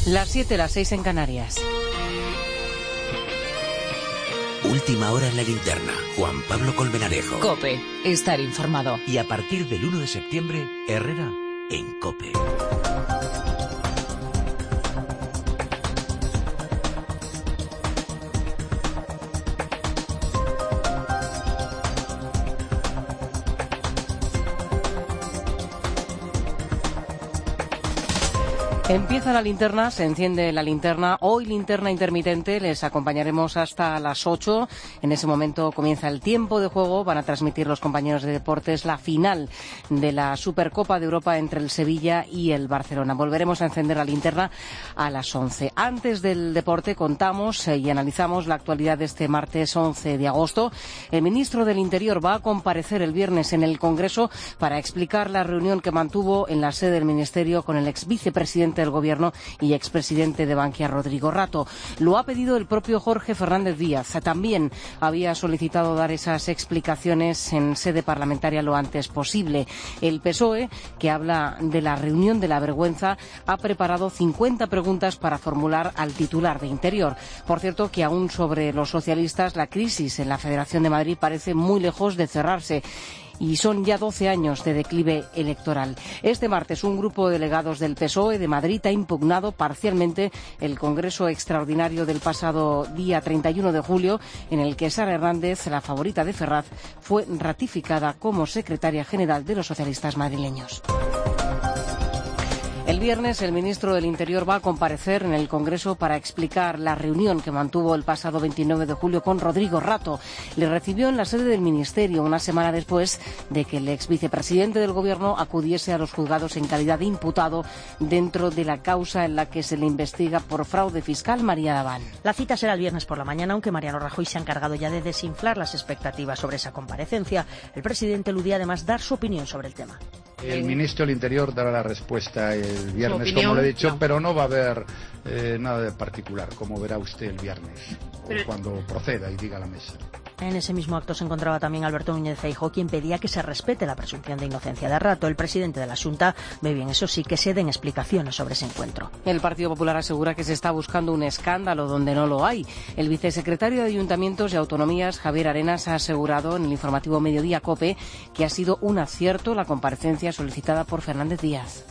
Las 7, las 6 en Canarias. Última hora en la linterna. Juan Pablo Colmenarejo. COPE. Estar informado. Y a partir del 1 de septiembre, Herrera en COPE. Empieza la linterna, se enciende la linterna. Hoy linterna intermitente, les acompañaremos hasta las 8. En ese momento comienza el tiempo de juego. Van a transmitir los compañeros de deportes la final de la Supercopa de Europa entre el Sevilla y el Barcelona. Volveremos a encender la linterna a las 11. Antes del deporte contamos y analizamos la actualidad de este martes 11 de agosto. El ministro del Interior va a comparecer el viernes en el Congreso para explicar la reunión que mantuvo en la sede del Ministerio con el exvicepresidente del Gobierno y expresidente de Bankia, Rodrigo Rato. Lo ha pedido el propio Jorge Fernández Díaz. También había solicitado dar esas explicaciones en sede parlamentaria lo antes posible. El PSOE, que habla de la reunión de la vergüenza, ha preparado 50 preguntas para formular al titular de Interior. Por cierto, que aún sobre los socialistas, la crisis en la Federación de Madrid parece muy lejos de cerrarse. Y son ya 12 años de declive electoral. Este martes, un grupo de delegados del PSOE de Madrid ha impugnado parcialmente el Congreso Extraordinario del pasado día 31 de julio, en el que Sara Hernández, la favorita de Ferraz, fue ratificada como secretaria general de los socialistas madrileños. El viernes, el ministro del Interior va a comparecer en el Congreso para explicar la reunión que mantuvo el pasado 29 de julio con Rodrigo Rato. Le recibió en la sede del Ministerio una semana después de que el exvicepresidente del Gobierno acudiese a los juzgados en calidad de imputado dentro de la causa en la que se le investiga por fraude fiscal. María Daván. La cita será el viernes por la mañana, aunque Mariano Rajoy se ha encargado ya de desinflar las expectativas sobre esa comparecencia. El presidente eludía además dar su opinión sobre el tema. El ministro del Interior dará la respuesta el viernes, como le he dicho, pero no va a haber nada de particular, como verá usted el viernes, o cuando proceda y diga la mesa. En ese mismo acto se encontraba también Alberto Núñez Feijóo, quien pedía que se respete la presunción de inocencia de Rato. El presidente de la Xunta ve bien, eso sí, que se den explicaciones sobre ese encuentro. El Partido Popular asegura que se está buscando un escándalo donde no lo hay. El vicesecretario de Ayuntamientos y Autonomías, Javier Arenas, ha asegurado en el informativo Mediodía COPE que ha sido un acierto la comparecencia solicitada por Fernández Díaz.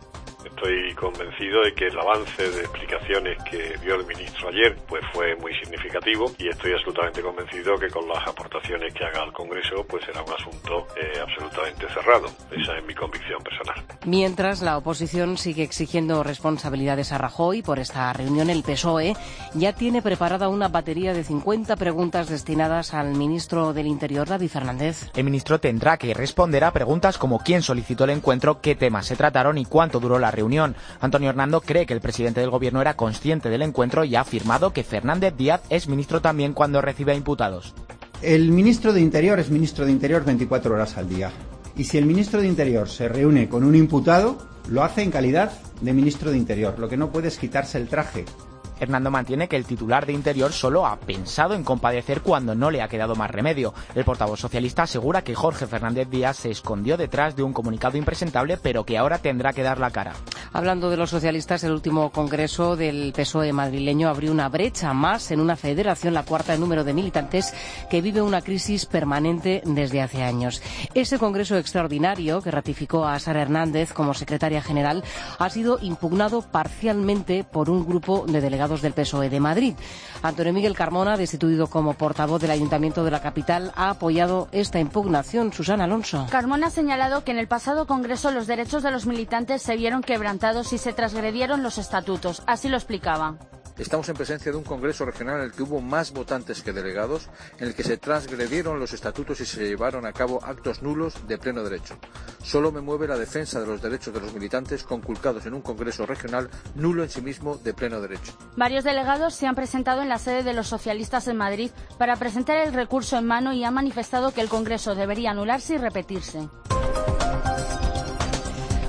Estoy convencido de que el avance de explicaciones que dio el ministro ayer pues fue muy significativo, y estoy absolutamente convencido que con las aportaciones que haga al Congreso pues será un asunto absolutamente cerrado. Esa es mi convicción personal. Mientras, la oposición sigue exigiendo responsabilidades a Rajoy por esta reunión. El PSOE ya tiene preparada una batería de 50 preguntas destinadas al ministro del Interior, David Fernández. El ministro tendrá que responder a preguntas como quién solicitó el encuentro, qué temas se trataron y cuánto duró la reunión. Antonio Hernando cree que el presidente del Gobierno era consciente del encuentro y ha afirmado que Fernández Díaz es ministro también cuando recibe a imputados. El ministro de Interior es ministro de Interior 24 horas al día. Y si el ministro de Interior se reúne con un imputado, lo hace en calidad de ministro de Interior. Lo que no puede es quitarse el traje. Hernando mantiene que el titular de Interior solo ha pensado en compadecer cuando no le ha quedado más remedio. El portavoz socialista asegura que Jorge Fernández Díaz se escondió detrás de un comunicado impresentable, pero que ahora tendrá que dar la cara. Hablando de los socialistas, el último congreso del PSOE madrileño abrió una brecha más en una federación, la cuarta en número de militantes, que vive una crisis permanente desde hace años. Ese congreso extraordinario, que ratificó a Sara Hernández como secretaria general, ha sido impugnado parcialmente por un grupo de delegados del PSOE de Madrid. Antonio Miguel Carmona, destituido como portavoz del Ayuntamiento de la capital, ha apoyado esta impugnación. Susana Alonso. Carmona ha señalado que en el pasado congreso los derechos de los militantes se vieron quebrantados y se transgredieron los estatutos. Así lo explicaba. Estamos en presencia de un congreso regional en el que hubo más votantes que delegados, en el que se transgredieron los estatutos y se llevaron a cabo actos nulos de pleno derecho. Solo me mueve la defensa de los derechos de los militantes conculcados en un congreso regional nulo en sí mismo de pleno derecho. Varios delegados se han presentado en la sede de los socialistas en Madrid para presentar el recurso en mano y han manifestado que el congreso debería anularse y repetirse.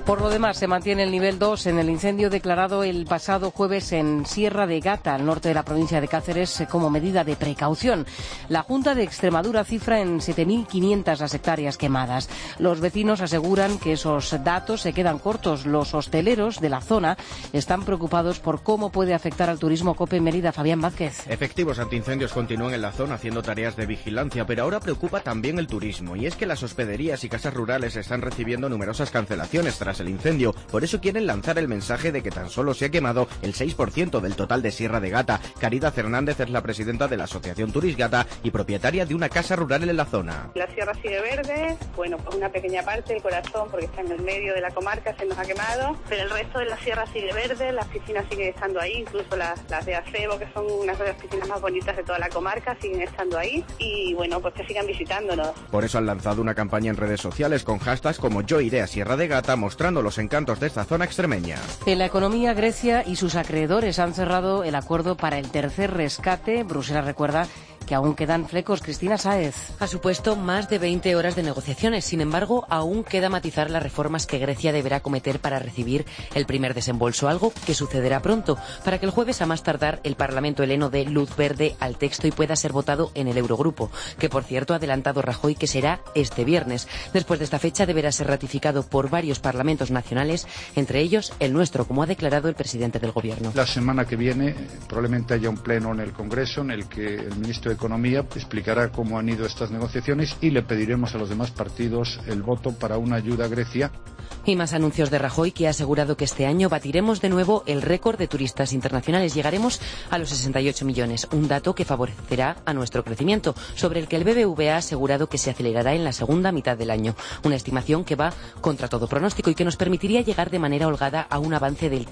Por lo demás, se mantiene el nivel 2 en el incendio declarado el pasado jueves en Sierra de Gata, al norte de la provincia de Cáceres, como medida de precaución. La Junta de Extremadura cifra en 7.500 las hectáreas quemadas. Los vecinos aseguran que esos datos se quedan cortos. Los hosteleros de la zona están preocupados por cómo puede afectar al turismo. COPE Mérida, Fabián Vázquez. Efectivos antiincendios continúan en la zona haciendo tareas de vigilancia, pero ahora preocupa también el turismo. Y es que las hospederías y casas rurales están recibiendo numerosas cancelaciones tras el incendio. Por eso quieren lanzar el mensaje de que tan solo se ha quemado el 6% del total de Sierra de Gata. Caridad Hernández es la presidenta de la Asociación Turisgata y propietaria de una casa rural en la zona. La sierra sigue verde, pues una pequeña parte, el corazón, porque está en el medio de la comarca, se nos ha quemado, pero el resto de la sierra sigue verde, las piscinas siguen estando ahí, incluso las de acebo, que son unas de las piscinas más bonitas de toda la comarca, siguen estando ahí, y bueno, pues que sigan visitándonos. Por eso han lanzado una campaña en redes sociales con hashtags como Yo iré a Sierra de Gata, mostrando los encantos de esta zona extremeña. En la economía, Grecia y sus acreedores han cerrado el acuerdo para el tercer rescate. Bruselas recuerda que aún quedan flecos. Cristina Sáez. Ha supuesto más de 20 horas de negociaciones. Sin embargo, aún queda matizar las reformas que Grecia deberá cometer para recibir el primer desembolso, algo que sucederá pronto, para que el jueves a más tardar el Parlamento heleno dé luz verde al texto y pueda ser votado en el Eurogrupo, que por cierto ha adelantado Rajoy que será este viernes. Después de esta fecha deberá ser ratificado por varios parlamentos nacionales, entre ellos el nuestro, como ha declarado el presidente del Gobierno. La semana que viene probablemente haya un pleno en el Congreso en el que el ministro de Economía explicará cómo han ido estas negociaciones y le pediremos a los demás partidos el voto para una ayuda a Grecia. Y más anuncios de Rajoy, que ha asegurado que este año batiremos de nuevo el récord de turistas internacionales. Llegaremos a los 68 millones, un dato que favorecerá a nuestro crecimiento, sobre el que el BBVA ha asegurado que se acelerará en la segunda mitad del año. Una estimación que va contra todo pronóstico y que nos permitiría llegar de manera holgada a un avance del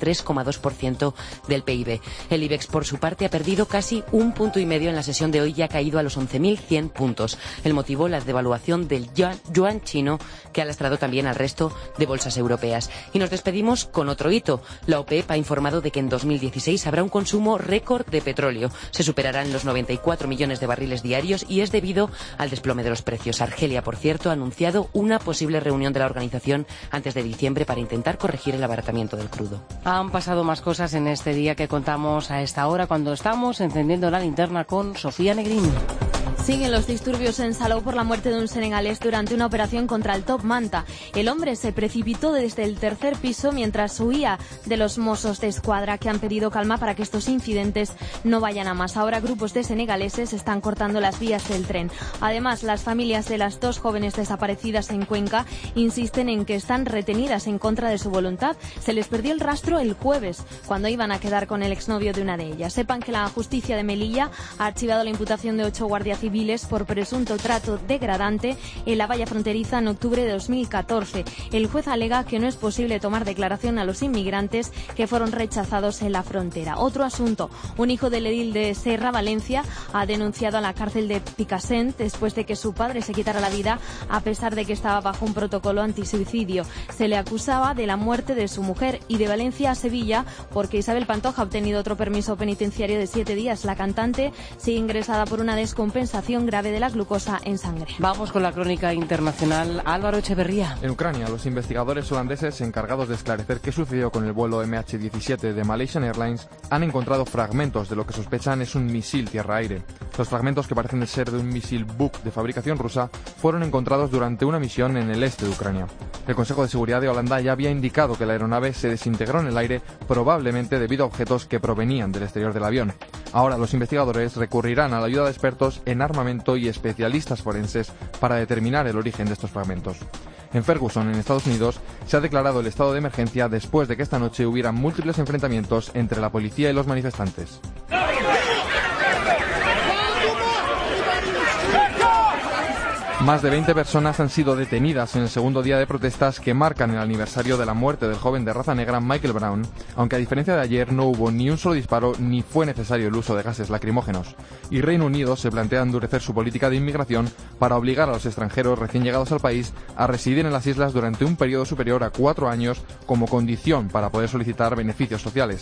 3,2% del PIB. El IBEX, por su parte, ha perdido casi 1,5 puntos en la sesión de hoy y ha caído a los 11.100 puntos. El motivo, la devaluación del yuan chino, que ha lastrado también al resto de bolsas europeas. Y nos despedimos con otro hito. La OPEP ha informado de que en 2016 habrá un consumo récord de petróleo. Se superarán los 94 millones de barriles diarios y es debido al desplome de los precios. Argelia, por cierto, ha anunciado una posible reunión de la organización antes de diciembre para intentar corregir el abaratamiento del crudo. Han pasado más cosas en este día que contamos a esta hora cuando estamos encendiendo la linterna con Sofía Negrín. Siguen los disturbios en Salou por la muerte de un senegalés durante una operación contra el Top Manta. El hombre se precipitó desde el tercer piso mientras huía de los Mossos de Escuadra, que han pedido calma para que estos incidentes no vayan a más. Ahora grupos de senegaleses están cortando las vías del tren. Además, las familias de las dos jóvenes desaparecidas en Cuenca insisten en que están retenidas en contra de su voluntad. Se les perdió el rastro el jueves, cuando iban a quedar con el exnovio de una de ellas. Sepan que la justicia de Melilla ha archivado la imputación de 8 guardias civiles por presunto trato degradante en la valla fronteriza en octubre de 2014. El juez alega que no es posible tomar declaración a los inmigrantes que fueron rechazados en la frontera. Otro asunto, un hijo del edil de Serra, Valencia, ha denunciado a la cárcel de Picassent después de que su padre se quitara la vida a pesar de que estaba bajo un protocolo antisuicidio. Se le acusaba de la muerte de su mujer. Y de Valencia a Sevilla, porque Isabel Pantoja ha obtenido otro permiso penitenciario de 7 días. La cantante sigue ingresada por una descompensación grave de la glucosa en sangre. Vamos con la crónica internacional. Álvaro Echeverría. En Ucrania, los investigadores holandeses encargados de esclarecer qué sucedió con el vuelo MH17 de Malaysian Airlines han encontrado fragmentos de lo que sospechan es un misil tierra-aire. Los fragmentos, que parecen ser de un misil Buk de fabricación rusa, fueron encontrados durante una misión en el este de Ucrania. El Consejo de Seguridad de Holanda ya había indicado que la aeronave se desintegró en el aire, probablemente debido a objetos que provenían del exterior del avión. Ahora los investigadores recurrirán a la ayuda de expertos en armamento y especialistas forenses para determinar el origen de estos fragmentos. En Ferguson, en Estados Unidos, se ha declarado el estado de emergencia después de que esta noche hubiera múltiples enfrentamientos entre la policía y los manifestantes. Más de 20 personas han sido detenidas en el segundo día de protestas que marcan el aniversario de la muerte del joven de raza negra Michael Brown, aunque a diferencia de ayer no hubo ni un solo disparo ni fue necesario el uso de gases lacrimógenos. Y Reino Unido se plantea endurecer su política de inmigración para obligar a los extranjeros recién llegados al país a residir en las islas durante un periodo superior a 4 años como condición para poder solicitar beneficios sociales.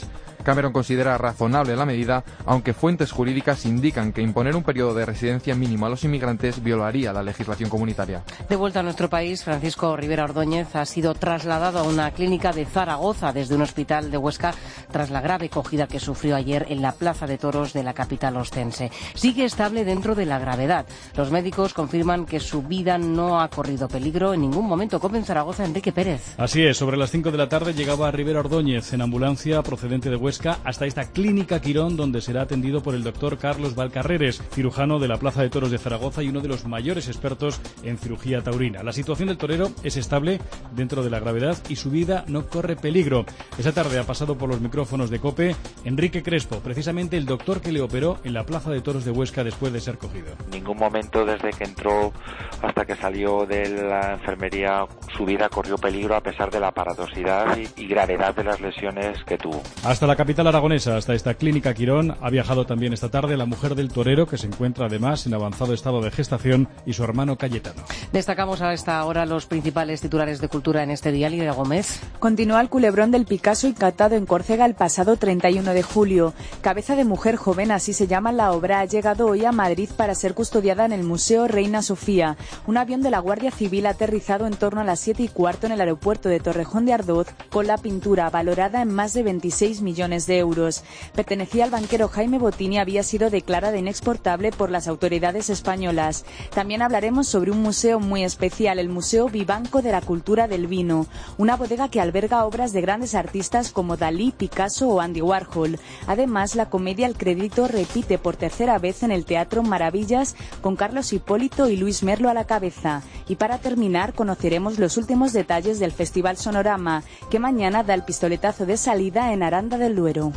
Cameron considera razonable la medida, aunque fuentes jurídicas indican que imponer un periodo de residencia mínimo a los inmigrantes violaría la legislación comunitaria. De vuelta a nuestro país, Francisco Rivera Ordóñez ha sido trasladado a una clínica de Zaragoza desde un hospital de Huesca tras la grave cogida que sufrió ayer en la Plaza de Toros de la capital ostense. Sigue estable dentro de la gravedad. Los médicos confirman que su vida no ha corrido peligro en ningún momento. COPE en Zaragoza, Enrique Pérez. Así es, sobre las 5 de la tarde llegaba Rivera Ordóñez en ambulancia procedente de Huesca hasta esta clínica Quirón, donde será atendido por el doctor Carlos Valcarreres, cirujano de la Plaza de Toros de Zaragoza y uno de los mayores expertos en cirugía taurina. La situación del torero es estable dentro de la gravedad y su vida no corre peligro. Esa tarde ha pasado por los micrófonos de COPE Enrique Crespo, precisamente el doctor que le operó en la Plaza de Toros de Huesca después de ser cogido. En ningún momento desde que entró hasta que salió de la enfermería su vida corrió peligro a pesar de la aparatosidad y gravedad de las lesiones que tuvo. Hasta la capital aragonesa, hasta esta clínica Quirón, ha viajado también esta tarde la mujer del torero, que se encuentra además en avanzado estado de gestación, y su hermano Cayetano. Destacamos a esta hora los principales titulares de cultura en este día. Lidia Gómez. Continúa el culebrón del Picasso incatado en Córcega el pasado 31 de julio. Cabeza de mujer joven, así se llama la obra, ha llegado hoy a Madrid para ser custodiada en el Museo Reina Sofía. Un avión de la Guardia Civil ha aterrizado en torno a las 7:15 en el aeropuerto de Torrejón de Ardoz con la pintura valorada en más de 26 millones de euros. Pertenecía al banquero Jaime Botín y había sido declarada inexportable por las autoridades españolas. También hablaremos sobre un museo muy especial, el Museo Vivanco de la Cultura del Vino, una bodega que alberga obras de grandes artistas como Dalí, Picasso o Andy Warhol. Además, la comedia El Crédito repite por tercera vez en el Teatro Maravillas con Carlos Hipólito y Luis Merlo a la cabeza. Y para terminar, conoceremos los últimos detalles del Festival Sonorama, que mañana da el pistoletazo de salida en Aranda del Duero.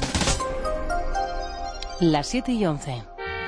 Las 7:11.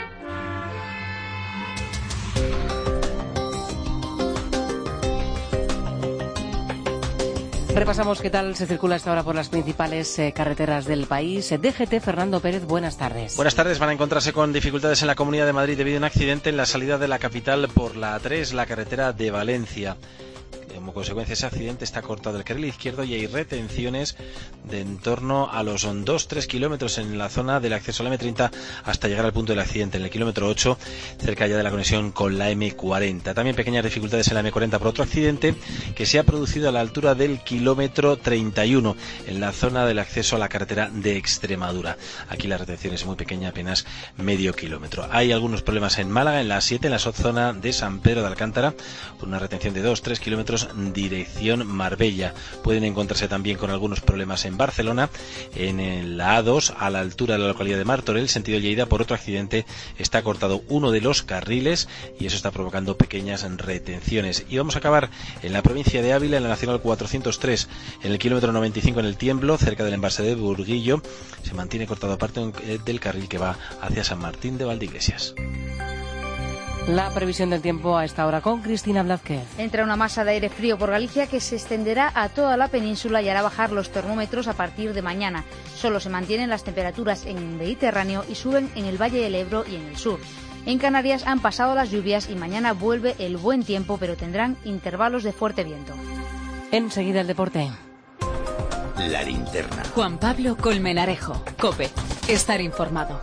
Repasamos qué tal se circula esta hora por las principales carreteras del país. DGT, Fernando Pérez, buenas tardes. Buenas tardes. Van a encontrarse con dificultades en la Comunidad de Madrid debido a un accidente en la salida de la capital por la A3, la carretera de Valencia. Como consecuencia de ese accidente está cortado el carril izquierdo y hay retenciones de en torno a los 2-3 kilómetros en la zona del acceso a la M30 hasta llegar al punto del accidente, en el kilómetro 8, cerca ya de la conexión con la M40. También pequeñas dificultades en la M40 por otro accidente que se ha producido a la altura del kilómetro 31, en la zona del acceso a la carretera de Extremadura. Aquí la retención es muy pequeña, apenas medio kilómetro. Hay algunos problemas en Málaga, en la A7, en la zona de San Pedro de Alcántara, por una retención de 2-3 kilómetros dirección Marbella. Pueden encontrarse también con algunos problemas en Barcelona, en la A2 a la altura de la localidad de Martorell, sentido Lleida. Por otro accidente está cortado uno de los carriles y eso está provocando pequeñas retenciones. Y vamos a acabar en la provincia de Ávila, en la Nacional 403, en el kilómetro 95 en el Tiemblo, cerca del embalse de Burguillo. Se mantiene cortado parte del carril que va hacia San Martín de Valdeiglesias. La previsión del tiempo a esta hora con Cristina Blázquez. Entra una masa de aire frío por Galicia que se extenderá a toda la península y hará bajar los termómetros a partir de mañana. Solo se mantienen las temperaturas en el Mediterráneo y suben en el Valle del Ebro y en el sur. En Canarias han pasado las lluvias y mañana vuelve el buen tiempo, pero tendrán intervalos de fuerte viento. Enseguida el deporte. La linterna. Juan Pablo Colmenarejo, COPE. Estar informado.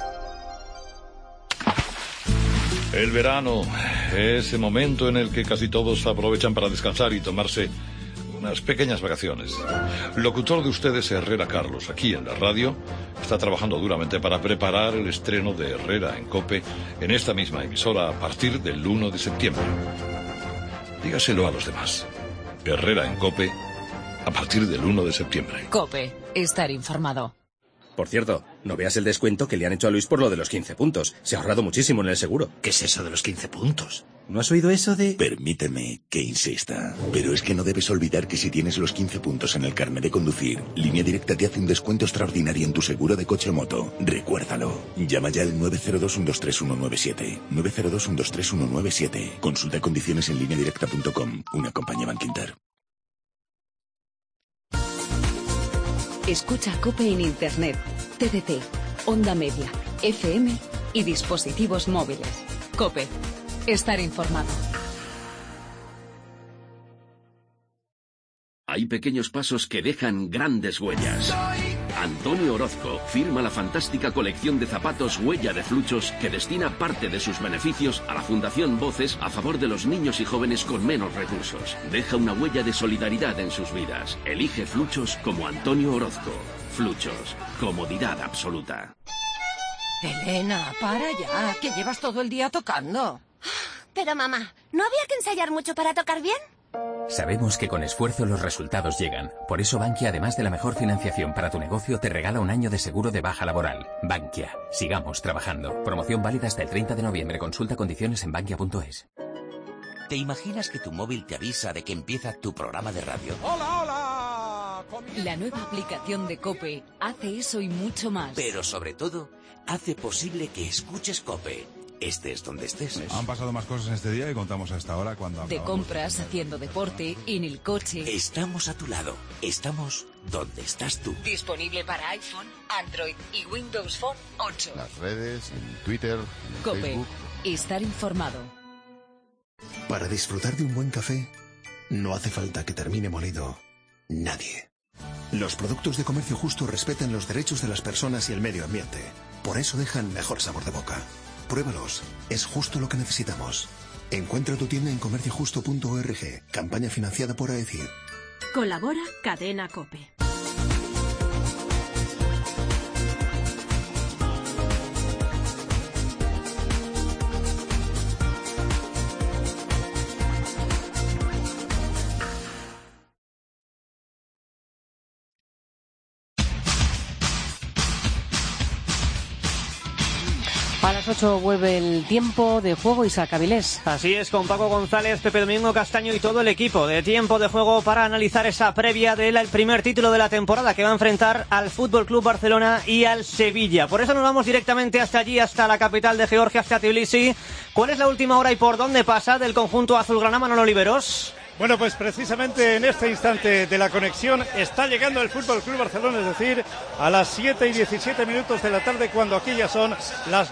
El verano, ese momento en el que casi todos aprovechan para descansar y tomarse unas pequeñas vacaciones. El locutor de ustedes, Herrera Carlos, aquí en la radio, está trabajando duramente para preparar el estreno de Herrera en COPE en esta misma emisora a partir del 1 de septiembre. Dígaselo a los demás. Herrera en COPE a partir del 1 de septiembre. COPE. Estar informado. Por cierto, no veas el descuento que le han hecho a Luis por lo de los 15 puntos. Se ha ahorrado muchísimo en el seguro. ¿Qué es eso de los 15 puntos? ¿No has oído eso de...? Permíteme que insista, pero es que no debes olvidar que si tienes los 15 puntos en el carnet de conducir, Línea Directa te hace un descuento extraordinario en tu seguro de coche o moto. Recuérdalo. Llama ya al 902-123-197. 902-123-197. Consulta condiciones en lineadirecta.com. Una compañía Bankinter. Escucha COPE en Internet, TDT, onda media, FM y dispositivos móviles. COPE. Estar informado. Hay pequeños pasos que dejan grandes huellas. Antonio Orozco firma la fantástica colección de zapatos Huella de Fluchos que destina parte de sus beneficios a la Fundación Voces a favor de los niños y jóvenes con menos recursos. Deja una huella de solidaridad en sus vidas. Elige Fluchos como Antonio Orozco. Fluchos, comodidad absoluta. Elena, para ya, que llevas todo el día tocando. Pero mamá, ¿no había que ensayar mucho para tocar bien? Sabemos que con esfuerzo los resultados llegan. Por eso Bankia, además de la mejor financiación para tu negocio, te regala un año de seguro de baja laboral. Bankia. Sigamos trabajando. Promoción válida hasta el 30 de noviembre. Consulta condiciones en bankia.es. ¿Te imaginas que tu móvil te avisa de que empieza tu programa de radio? ¡Hola, hola! La nueva aplicación de COPE hace eso y mucho más. Pero sobre todo, hace posible que escuches COPE. Estés donde estés. Han pasado más cosas en este día y contamos a esta hora cuando de compras, haciendo deporte, en el coche. Estamos a tu lado. Estamos donde estás tú. Disponible para iPhone, Android y Windows Phone 8. Las redes, en Twitter, en COPE. Facebook. Estar informado. Para disfrutar de un buen café, no hace falta que termine molido nadie. Los productos de comercio justo respetan los derechos de las personas y el medio ambiente. Por eso dejan mejor sabor de boca. Pruébalos. Es justo lo que necesitamos. Encuentra tu tienda en comerciojusto.org. Campaña financiada por AECID. Colabora Cadena COPE. A las 8 vuelve el tiempo de juego, Isaac Avilés. Así es, con Paco González, Pepe Domingo Castaño y todo el equipo de tiempo de juego para analizar esa previa del primer título de la temporada que va a enfrentar al FC Barcelona y al Sevilla. Por eso nos vamos directamente hasta allí, hasta la capital de Georgia, hasta Tbilisi. ¿Cuál es la última hora y por dónde pasa del conjunto azulgrana, Manolo Oliveros? Bueno, pues precisamente en este instante de la conexión está llegando el Fútbol Club Barcelona, es decir, a las 7:17 de la tarde, cuando aquí ya son las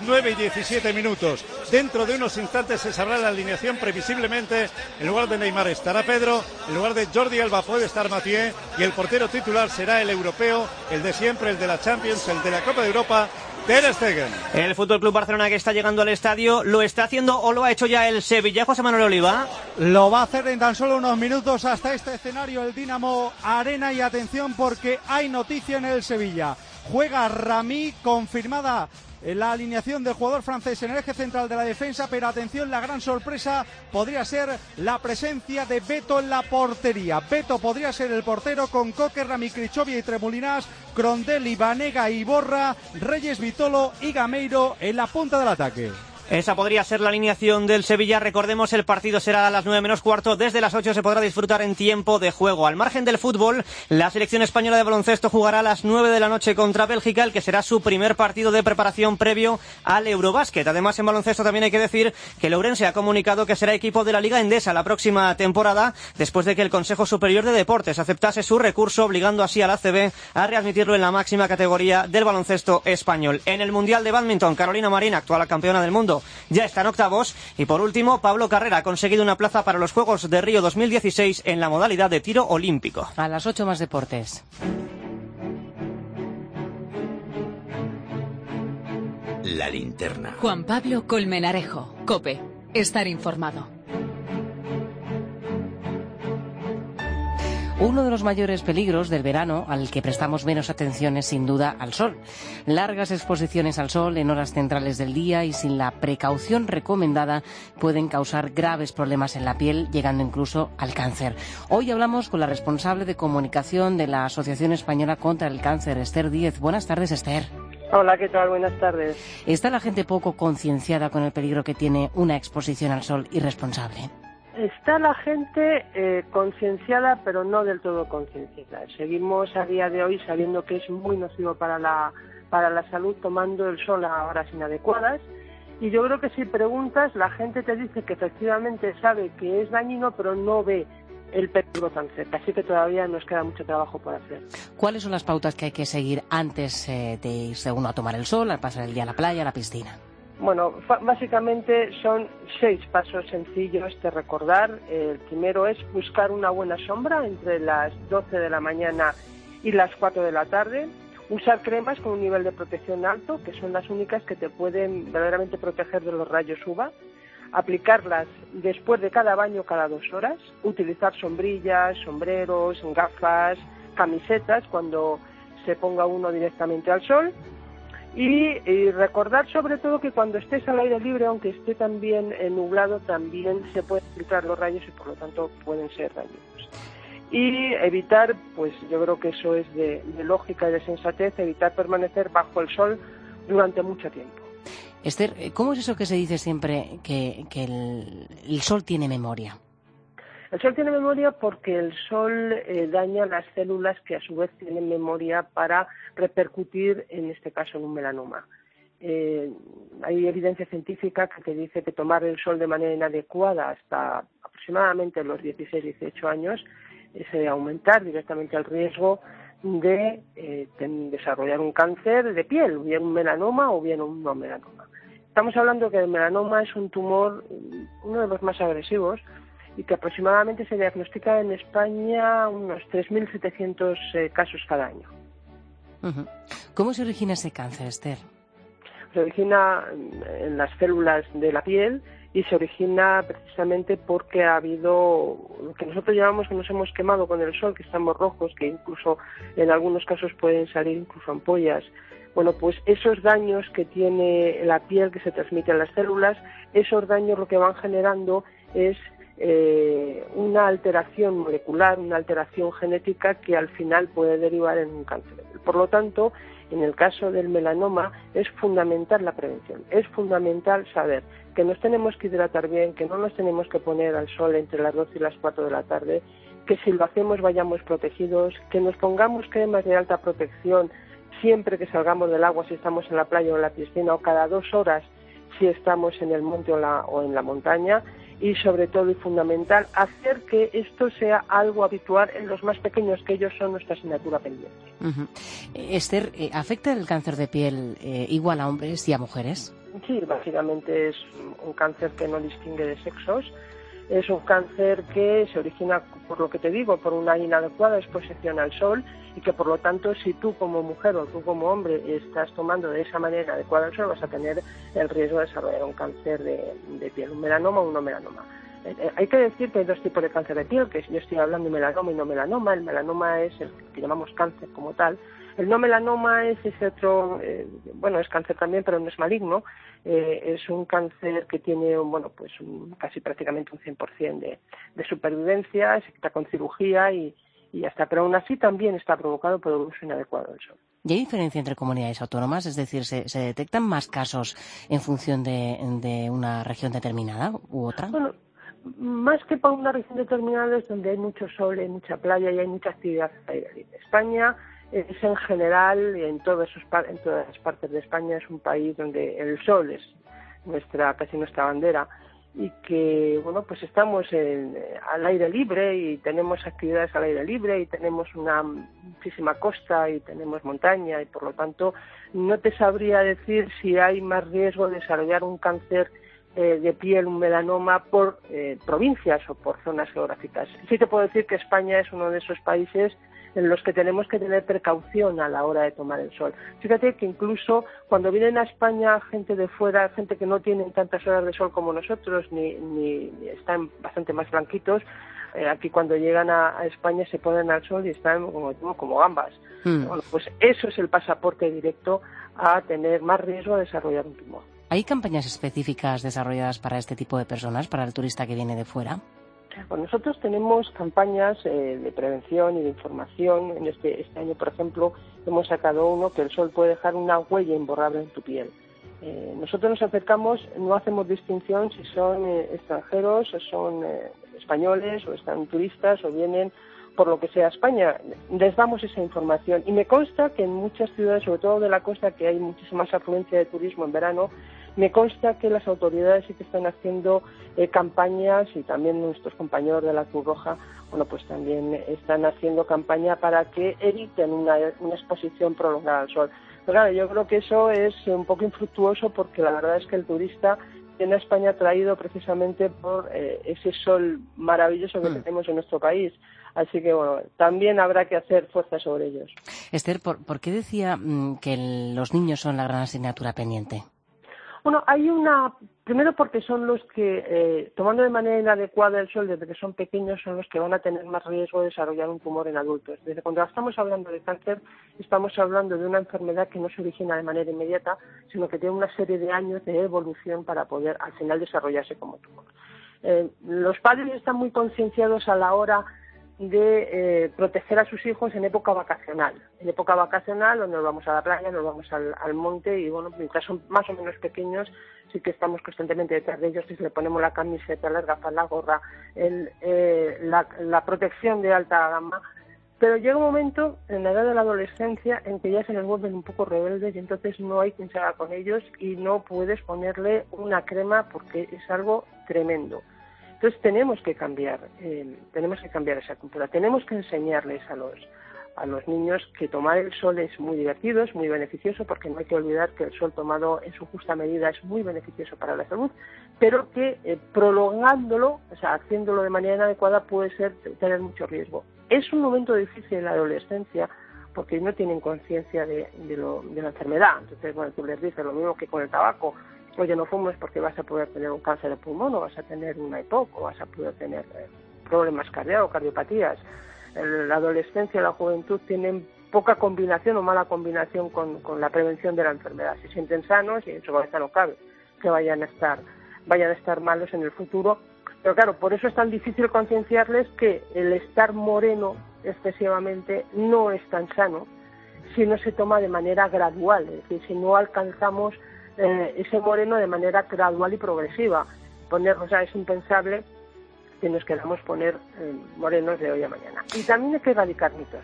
9:17. Dentro de unos instantes se sabrá la alineación. Previsiblemente, en lugar de Neymar estará Pedro, en lugar de Jordi Alba puede estar Mathieu, y el portero titular será el europeo, el de siempre, el de la Champions, el de la Copa de Europa, Ter Stegen. El Fútbol Club Barcelona que está llegando al estadio, ¿lo está haciendo o lo ha hecho ya el Sevilla, José Manuel Oliva? Lo va a hacer en tan solo unos minutos hasta este escenario, el Dinamo Arena, y atención porque hay noticia en el Sevilla. Juega Rami, confirmada la alineación del jugador francés en el eje central de la defensa, pero atención, la gran sorpresa podría ser la presencia de Beto en la portería. Beto podría ser el portero con Coque, Rami, Krichovia y Tremolinás, Crondelli, Banega, Iborra, Reyes, Vitolo y Gameiro en la punta del ataque. Esa podría ser la alineación del Sevilla. Recordemos, el partido será a las 9:15. Desde las 8 se podrá disfrutar en tiempo de juego. Al margen del fútbol, la selección española de baloncesto jugará a las 9 de la noche contra Bélgica, el que será su primer partido de preparación previo al Eurobásquet. Además, en baloncesto también hay que decir que el Ourense ha comunicado que será equipo de la Liga Endesa la próxima temporada, después de que el Consejo Superior de Deportes aceptase su recurso, obligando así a la ACB a readmitirlo en la máxima categoría del baloncesto español. En el Mundial de Bádminton, Carolina Marín, actual campeona del mundo, ya está en octavos. Y por último, Pablo Carrera ha conseguido una plaza para los Juegos de Río 2016 en la modalidad de tiro olímpico. A las 8 más deportes. La linterna. Juan Pablo Colmenarejo, COPE. Estar informado. Uno de los mayores peligros del verano, al que prestamos menos atención, es sin duda al sol. Largas exposiciones al sol en horas centrales del día y sin la precaución recomendada pueden causar graves problemas en la piel, llegando incluso al cáncer. Hoy hablamos con la responsable de comunicación de la Asociación Española contra el Cáncer, Esther Díez. Buenas tardes, Esther. Hola, ¿qué tal? Buenas tardes. ¿Está la gente poco concienciada con el peligro que tiene una exposición al sol irresponsable? Está la gente concienciada, pero no del todo concienciada. Seguimos a día de hoy sabiendo que es muy nocivo para la salud, tomando el sol a horas inadecuadas. Y yo creo que si preguntas, la gente te dice que efectivamente sabe que es dañino, pero no ve el peligro tan cerca. Así que todavía nos queda mucho trabajo por hacer. ¿Cuáles son las pautas que hay que seguir antes de irse uno a tomar el sol, al pasar el día a la playa, a la piscina? Bueno, básicamente son 6 pasos sencillos de recordar. El primero es buscar una buena sombra entre las 12 de la mañana y las 4 de la tarde. Usar cremas con un nivel de protección alto, que son las únicas que te pueden verdaderamente proteger de los rayos UVA. Aplicarlas después de cada baño, cada 2 horas. Utilizar sombrillas, sombreros, gafas, camisetas cuando se ponga uno directamente al sol. Y recordar sobre todo que cuando estés al aire libre, aunque esté también nublado, también se pueden filtrar los rayos y por lo tanto pueden ser dañinos. Y evitar, pues yo creo que eso es de lógica y de sensatez, evitar permanecer bajo el sol durante mucho tiempo. Esther, ¿cómo es eso que se dice siempre que el sol tiene memoria? El sol tiene memoria porque el sol daña las células que a su vez tienen memoria para repercutir, en este caso, en un melanoma. Hay evidencia científica que te dice que tomar el sol de manera inadecuada hasta aproximadamente los 16-18 años es aumentar directamente el riesgo de desarrollar un cáncer de piel, bien un melanoma o bien un no melanoma. Estamos hablando que el melanoma es un tumor, uno de los más agresivos, y que aproximadamente se diagnostica en España unos 3.700 casos cada año. ¿Cómo se origina ese cáncer, Esther? Se origina en las células de la piel y se origina precisamente porque ha habido lo que nosotros llamamos que nos hemos quemado con el sol, que estamos rojos, que incluso en algunos casos pueden salir incluso ampollas. Bueno, pues esos daños que tiene la piel, que se transmiten a las células, esos daños lo que van generando es una alteración molecular, una alteración genética que al final puede derivar en un cáncer. Por lo tanto, en el caso del melanoma es fundamental la prevención, es fundamental saber que nos tenemos que hidratar bien, que no nos tenemos que poner al sol entre las 12 y las 4 de la tarde, que si lo hacemos vayamos protegidos, que nos pongamos cremas de alta protección siempre que salgamos del agua, si estamos en la playa o en la piscina, o cada 2 horas si estamos en el monte o en la montaña. Y sobre todo y fundamental, hacer que esto sea algo habitual en los más pequeños, que ellos son nuestra asignatura pendiente. Esther, ¿afecta el cáncer de piel igual a hombres y a mujeres? Sí, básicamente es un cáncer que no distingue de sexos. Es un cáncer que se origina, por lo que te digo, por una inadecuada exposición al sol y que, por lo tanto, si tú como mujer o tú como hombre estás tomando de esa manera adecuada el sol, vas a tener el riesgo de desarrollar un cáncer de piel, un melanoma o un no melanoma. Hay que decir que hay 2 tipos de cáncer de piel, que yo estoy hablando de melanoma y no melanoma. El melanoma es el que llamamos cáncer como tal. El no melanoma es ese otro, es cáncer también, pero no es maligno. Es un cáncer que tiene, casi prácticamente un 100% de supervivencia, se quita con cirugía y ya está. Pero aún así también está provocado por el uso inadecuado del sol. ¿Y hay diferencia entre comunidades autónomas? Es decir, ¿se detectan más casos en función de una región determinada u otra? Bueno, más que para una región determinada es donde hay mucho sol, hay mucha playa y hay mucha actividad al aire libre. España es en general, en todas las partes de España, es un país donde el sol es casi nuestra bandera y que, pues estamos al aire libre y tenemos actividades al aire libre y tenemos una muchísima costa y tenemos montaña y por lo tanto no te sabría decir si hay más riesgo de desarrollar un cáncer de piel, un melanoma por provincias o por zonas geográficas. Sí te puedo decir que España es uno de esos países en los que tenemos que tener precaución a la hora de tomar el sol. Fíjate que incluso cuando vienen a España gente de fuera, gente que no tienen tantas horas de sol como nosotros, ni están bastante más blanquitos, aquí cuando llegan a España se ponen al sol y están como gambas. Bueno, pues eso es el pasaporte directo a tener más riesgo de desarrollar un tumor. ¿Hay campañas específicas desarrolladas para este tipo de personas, para el turista que viene de fuera? Bueno, nosotros tenemos campañas de prevención y de información. En este año, por ejemplo, hemos sacado uno que el sol puede dejar una huella imborrable en tu piel. Nosotros nos acercamos, no hacemos distinción si son extranjeros, o son españoles, o están turistas, o vienen por lo que sea a España. Les damos esa información. Y me consta que en muchas ciudades, sobre todo de la costa, que hay muchísima más afluencia de turismo en verano, me consta que las autoridades sí que están haciendo campañas y también nuestros compañeros de la Cruz Roja, pues también están haciendo campaña para que eviten una exposición prolongada al sol. Pero claro, yo creo que eso es un poco infructuoso porque la verdad es que el turista viene a España traído precisamente por ese sol maravilloso que tenemos en nuestro país. Así que, bueno, también habrá que hacer fuerza sobre ellos. Esther, ¿por qué decía que los niños son la gran asignatura pendiente? Bueno, primero porque son los que, tomando de manera inadecuada el sol desde que son pequeños, son los que van a tener más riesgo de desarrollar un tumor en adultos. Desde cuando estamos hablando de cáncer, estamos hablando de una enfermedad que no se origina de manera inmediata, sino que tiene una serie de años de evolución para poder, al final, desarrollarse como tumor. Los padres están muy concienciados a la hora de proteger a sus hijos en época vacacional. En época vacacional, donde nos vamos a la playa, nos vamos al monte, y bueno, mientras son más o menos pequeños, sí que estamos constantemente detrás de ellos, y le ponemos la camiseta, las gafas, la gorra, la protección de alta gama. Pero llega un momento, en la edad de la adolescencia, en que ya se les vuelven un poco rebeldes, y entonces no hay quien se haga con ellos, y no puedes ponerle una crema porque es algo tremendo. Entonces tenemos que cambiar esa cultura. Tenemos que enseñarles a los niños que tomar el sol es muy divertido, es muy beneficioso, porque no hay que olvidar que el sol tomado en su justa medida es muy beneficioso para la salud, pero que prolongándolo, o sea, haciéndolo de manera inadecuada, puede tener mucho riesgo. Es un momento difícil en la adolescencia, porque no tienen conciencia de la enfermedad. Entonces, bueno, tú les dices lo mismo que con el tabaco. Oye, no fumes porque vas a poder tener un cáncer de pulmón, o vas a tener una EPOC, o vas a poder tener problemas cardíacos, cardiopatías. La adolescencia y la juventud tienen poca combinación o mala combinación con la prevención de la enfermedad. Se sienten sanos y en su cabeza no cabe que vayan a estar malos en el futuro. Pero claro, por eso es tan difícil concienciarles que el estar moreno excesivamente no es tan sano si no se toma de manera gradual, es decir, si no alcanzamos ese moreno de manera gradual y progresiva. Es impensable que nos queramos poner morenos de hoy a mañana. Y también hay que erradicar mitos.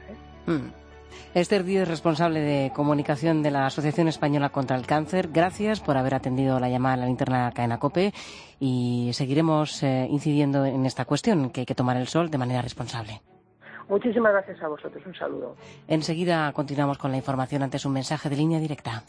Esther Díez, responsable de comunicación de la Asociación Española contra el Cáncer, gracias por haber atendido la llamada a la linterna Cadena COPE, y seguiremos incidiendo en esta cuestión, que hay que tomar el sol de manera responsable. Muchísimas gracias a vosotros. Un saludo. Enseguida continuamos con la información antes un mensaje de línea directa.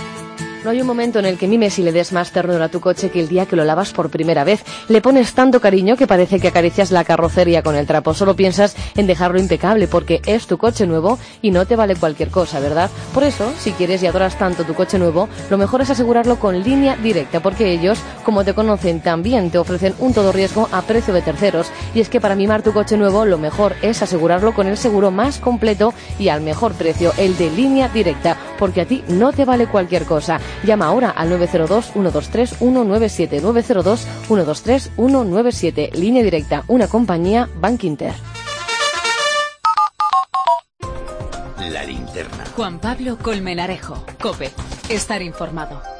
No hay un momento en el que mimes y le des más ternura a tu coche que el día que lo lavas por primera vez. Le pones tanto cariño que parece que acaricias la carrocería con el trapo. Solo piensas en dejarlo impecable porque es tu coche nuevo y no te vale cualquier cosa, ¿verdad? Por eso, si quieres y adoras tanto tu coche nuevo, lo mejor es asegurarlo con Línea Directa, porque ellos, como te conocen, también te ofrecen un todo riesgo a precio de terceros. Y es que para mimar tu coche nuevo, lo mejor es asegurarlo con el seguro más completo y al mejor precio, el de Línea Directa, porque a ti no te vale cualquier cosa. Llama ahora al 902-123-197, 902-123-197. Línea Directa, una compañía Bankinter. La linterna. Juan Pablo Colmenarejo, COPE. Estar informado.